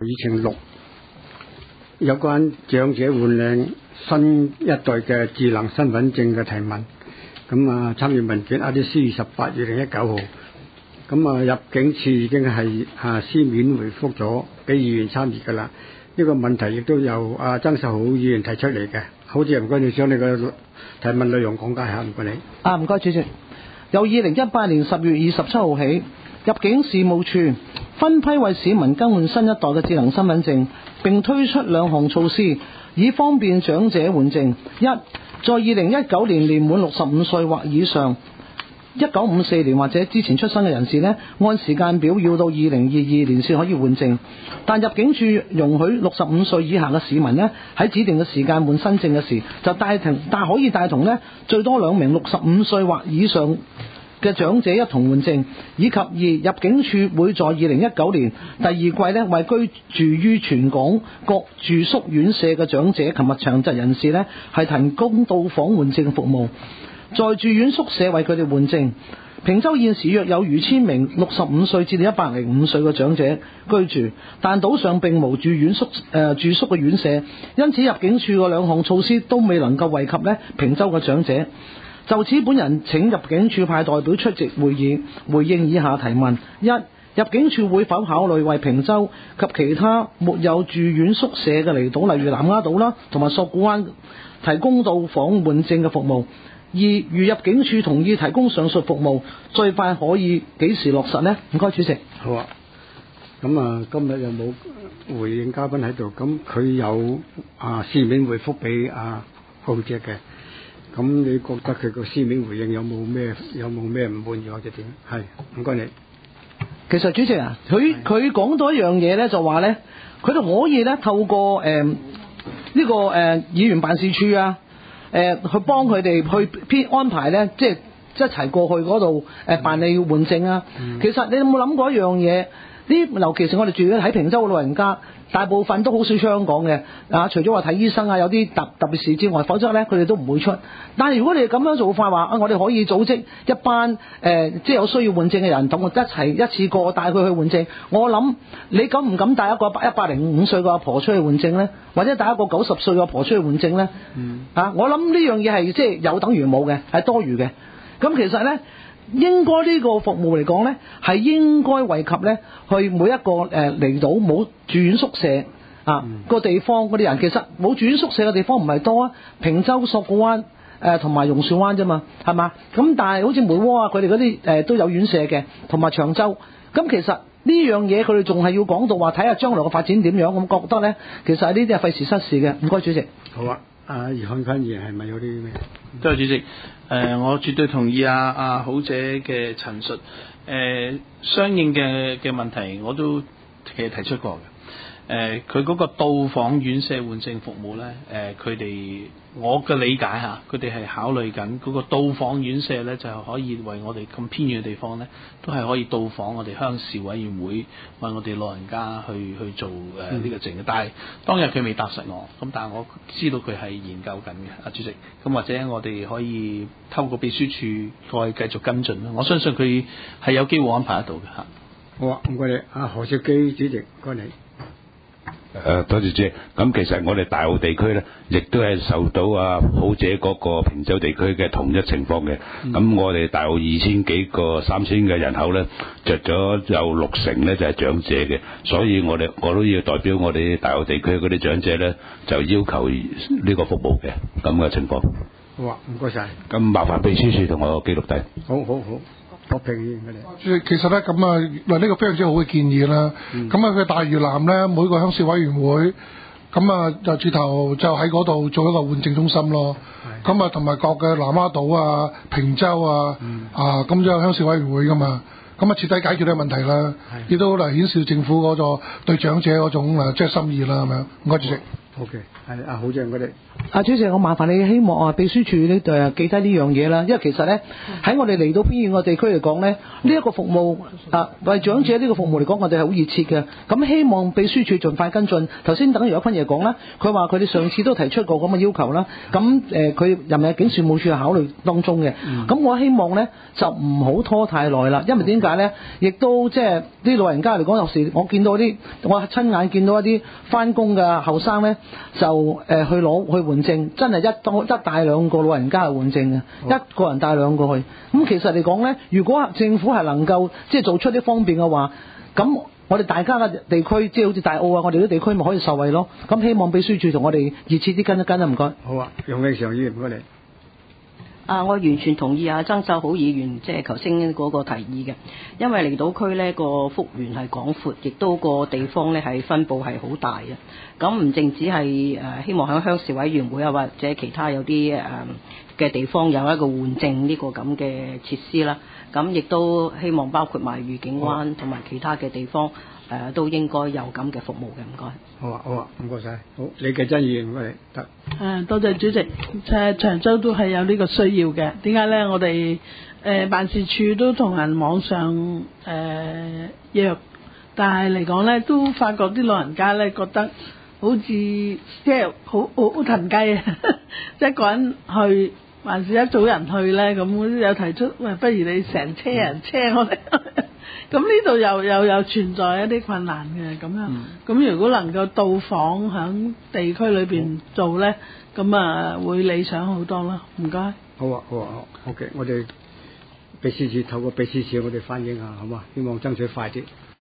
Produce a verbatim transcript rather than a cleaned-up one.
議程六有關長者換領新一代嘅智能身份證嘅提問，咁啊參與文件 I D C 二十八二零一九號，咁啊入境處已經係啊書面回覆咗俾議員參與㗎啦。呢個問題亦都由啊曾秀豪議員提出嚟嘅，好似唔該你將你個提問內容講解下，唔該你。 啊，唔該主席。由二零一八年十月二十七號起，入境事務處分批為市民更換新一代嘅智能身份證，並推出兩項措施，以方便長者換證。一，在二零一九年年滿六十五歲或以上，一九五四年或者之前出生嘅人士呢，按時間表要到二零二二年先可以換證。但入境處容許六十五歲以下嘅市民呢，喺指定嘅時間換新證嘅時，就帶同但可以帶同呢最多兩名六十五歲或以上嘅長者一同換證。以及二，入境處會在二零一九年第二季呢，為居住於全港各住宿院舍嘅長者及殘疾人士呢，係提供到訪換證服務，在住院宿舍為佢哋換證。坪洲現時約有逾千名六十五歲至到一百零五歲嘅長者居住，但島上並無住院宿誒、呃、住宿嘅院舍，因此入境處嘅兩項措施都未能夠惠及呢坪洲嘅長者。就此，本人請入境處派代表出席會議，回應以下提問：一、入境處會否考慮為坪洲及其他沒有住院宿舍嘅離島，例如南丫島啦同埋索罟灣，提供到訪換證嘅服務？二，如入境處同意提供上述服務，最快可以幾時落實呢？唔該，主席。 好啊。咁啊，今日有冇回應嘉賓喺度？咁佢有啊書面回覆俾啊浩姐嘅。咁你覺得佢個書面回應有冇咩有冇咩唔滿意或者點？係，唔該你。 其實主席啊，佢佢講到一樣嘢咧，就話咧，佢哋可以咧透過誒呢、呃這個誒、呃、議員辦事處啊。誒、呃、去幫佢哋去編安排咧，即係一齊過去嗰度誒辦理換證啊！嗯、其實你有冇諗過一樣嘢？呢尤其是我哋住喺坪洲嘅老人家，大部分都好少出香港嘅啊！除咗話睇醫生啊，有啲特特別事之外，否則咧佢哋都唔會出。但係如果你咁樣做法話啊，我哋可以組織一班誒、呃、即係有需要換證嘅人，同我一齊一次過帶佢去換證。我諗你敢唔敢帶一個一百零五歲嘅阿婆出去換證咧？或者帶一個九十歲嘅阿婆出去換證咧？嗯、啊！我諗呢樣嘢係即係有等於冇嘅，係多餘嘅。咁其實咧。應該呢個服務嚟講呢，係應該惠及呢去每一個誒離島冇住院宿舍啊個地方嗰啲人。其實冇住院宿舍嘅地方唔係多啊，坪洲、索罟灣誒同埋榕樹灣啫嘛，係嘛？咁但係好似梅窩啊，佢哋嗰啲誒都有院舍嘅，同埋長洲。咁其實呢樣嘢佢哋仲係要講到話睇下將來嘅發展點樣。咁覺得呢，其實係呢啲係費時失事嘅。唔該，主席。 好啊，阿葉漢坤議員係咪有啲咩？ 多謝主席。誒、呃，我絕對同意阿、啊、阿、啊、好姐嘅陳述。誒、呃，相應嘅嘅問題我都其實提出過嘅。誒、呃，佢嗰個到訪院舍換證服務咧，誒、呃，佢哋我嘅理解嚇，佢哋係考慮緊嗰個到訪院舍咧，就可以為我哋咁偏遠嘅地方咧，都係可以到訪我哋鄉事委員會，為我哋老人家去去做誒呢、呃嗯、個證嘅。但係當日佢未答實我，咁但係我知道佢係研究緊嘅，阿主席。咁或者我哋可以透過秘書處再繼續跟進啦。我相信佢係有機會安排得到嘅嚇。 好啊，唔該你。阿何紹基主席，唔該你。 誒，多謝主席。咁其實我哋大澳地區咧，亦都係受到啊好姐嗰個坪洲地區嘅同一情況嘅。咁、嗯、我哋大澳二千幾個三千嘅人口咧，着咗有六成咧就係長者嘅，所以我哋我都要代表我哋大澳地區嗰啲長者咧，就要求呢個服務嘅咁嘅情況。 好啊，唔該晒。 咁麻煩秘書處同我記錄低。 好好好。我評議我哋。 其實咧咁啊，嗱呢個非常之好嘅建議啦。咁啊、嗯，佢大嶼南咧每個鄉事委員會，咁啊就住頭就喺嗰度做一個換證中心咯。咁啊同埋各嘅南丫島啊、坪洲啊，嗯、啊咁有鄉事委員會噶嘛。咁啊徹底解決呢個問題啦。亦都嚟顯示政府嗰個對長者嗰種誒即係心意啦，係咪啊？唔該主席。 好嘅，係啊，好謝我哋。 啊，主席，我麻煩你希望啊，秘書處呢度記低呢樣嘢啦，因為其實咧喺我哋嚟到偏遠嘅地區嚟講咧，呢、這、一個服務啊為長者呢個服務嚟講，我哋係好熱切嘅。咁希望秘書處盡快跟進。頭先等於有坤爺講啦，佢話佢哋上次都提出過咁嘅要求啦。咁誒，佢人民入境事務處係考慮當中嘅。咁、嗯、我希望咧就唔好拖太耐啦，因為點解咧？亦都即係啲老人家嚟講，有時我見到啲我親眼見到一啲翻工嘅後生咧，就誒、呃、去攞去換證，真係一多一帶兩個老人家去換證嘅，一個人帶兩個去。咁其實嚟講咧，如果政府係能夠即係做出啲方便嘅話，咁我哋大家嘅地區，即係好似大澳啊，我哋啲地區咪可以受惠咯。咁希望秘書處同我哋熱切啲跟一跟啊，唔該。 好啊，楊永常議員，唔該你。 啊，我完全同意啊曾秀好議員即係頭先嗰個提議嘅，因為離島區呢個幅員係廣闊，亦都個地方呢係分佈係好大嘅。咁唔淨止係誒、呃、希望喺鄉事委員會啊或者其他有啲誒嘅地方有一個換證呢個咁嘅設施啦。咁亦都希望包括埋愉景灣同埋其他嘅地方誒、呃、都應該有咁嘅服務嘅。唔該。 好啊，好啊，唔該晒。好，李繼珍議員，唔該你得。 誒，多謝主席。誒，長洲都係有呢個需要嘅。點解咧？我哋誒、呃、辦事處都同人網上誒、呃、約，但係嚟講咧，都發覺啲老人家咧覺得好似即係好好好騰雞啊！一個人去，還是一組人去咧，咁有提出喂，不如你成車人車我哋。咁呢度又又又存在一啲困難嘅咁樣，咁、嗯、如果能夠到訪喺地區裏邊做咧，咁啊會理想好多咯。唔該。 好啊，好啊，好。OK，我哋秘書處透過秘書處我哋反映下，好嘛？希望爭取快啲。